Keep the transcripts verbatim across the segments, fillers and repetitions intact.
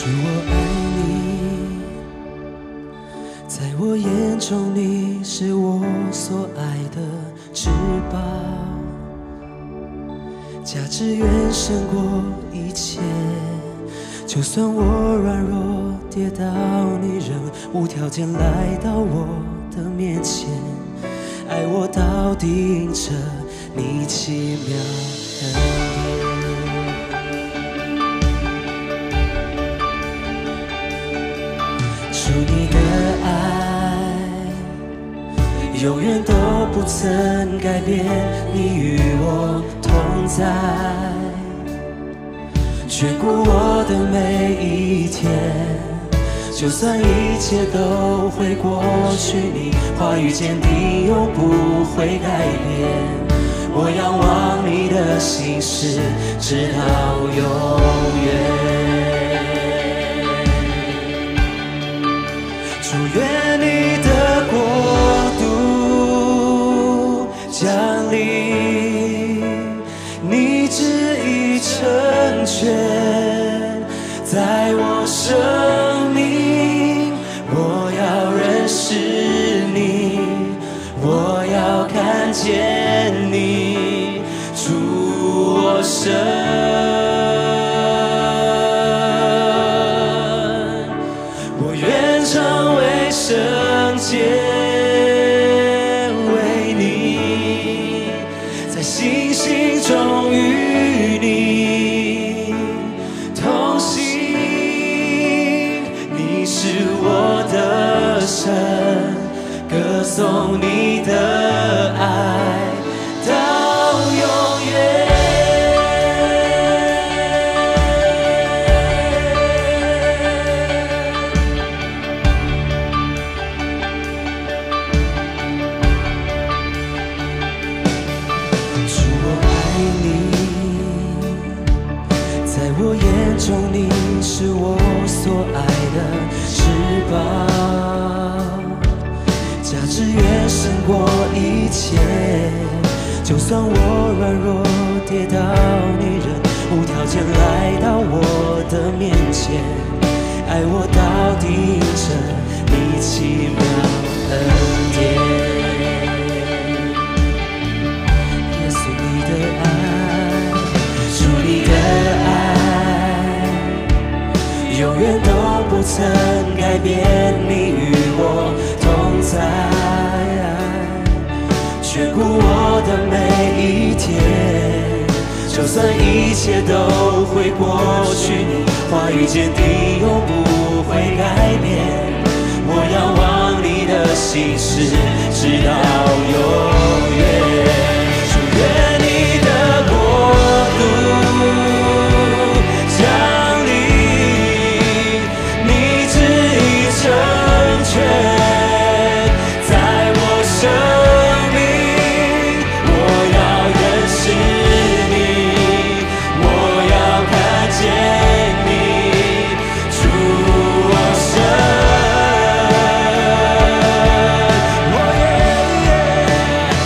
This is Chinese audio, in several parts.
主，我爱你，在我眼中你是我所爱的至宝，价值远胜过一切，就算我软弱跌倒，你仍无条件来到我的面前，爱我到底，因着你奇妙恩典。主，你的爱永远都不曾改变，你与我同在，眷顾我的每一天，就算一切都会过去，你话语坚定永不会改变。我仰望你的心事，直到永远。主，愿你的国度降临，你旨意成全在我生命。我要认识你，我要看见你，主我神。我愿成为圣洁，为你在信心中与你同行。你是我的神，歌颂你的爱到永远。主，我爱你，在我眼中你是我所爱的至宝，价值远胜过一切，就算我软弱跌倒，你仍无条件来到我的面前，爱我到底，因着你奇妙恩典。耶稣，你的爱，主，你的爱永远都不曾改变，你与我同在，眷顾我的每一天，就算一切都会过去，你话语坚定永不会改变。我仰望你的心事，直到永远。主，愿你的国度降临，你旨意成全在我生命。我要认识你，我要看见你，主我神。我也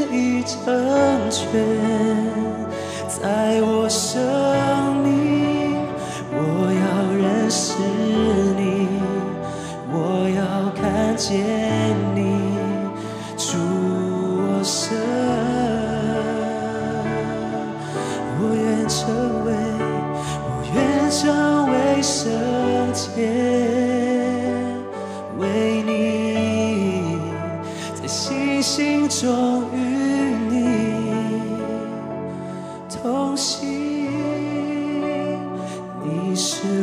已成全，在我生命，我要认识你，我要看见你，主我生，我愿成为，我愿成为圣洁，为你在星星中与你同行，你是